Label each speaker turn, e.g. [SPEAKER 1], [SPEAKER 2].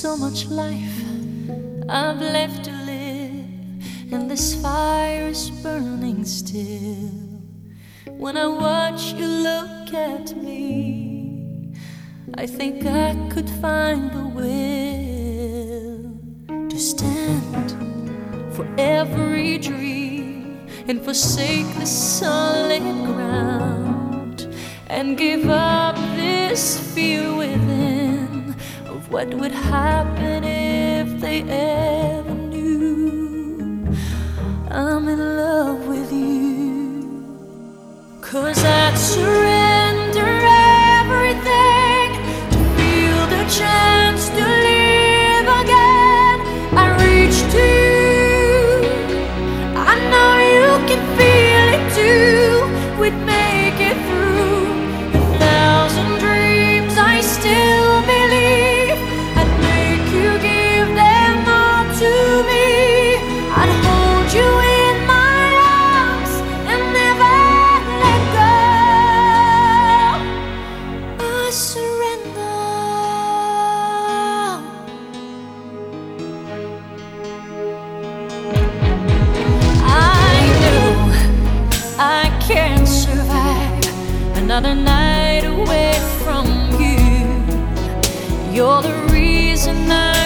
[SPEAKER 1] so much life I've left to live, and this fire is burning still. When I watch you look at me, I think I could find the will to stand for every dream and forsake the solid ground, and give up this fear within of what would happen if they ever knew I'm in love with you. 'Cause I'd surrender everything to feel the chance to live again. I reach to you, I know you can feel it too. We'd make it through 1,000 dreams, I still believe. I'd make you give them all to me. I'd hold you in my arms and never let go. I surrender. I know I can't survive another night away from you. You're the reason I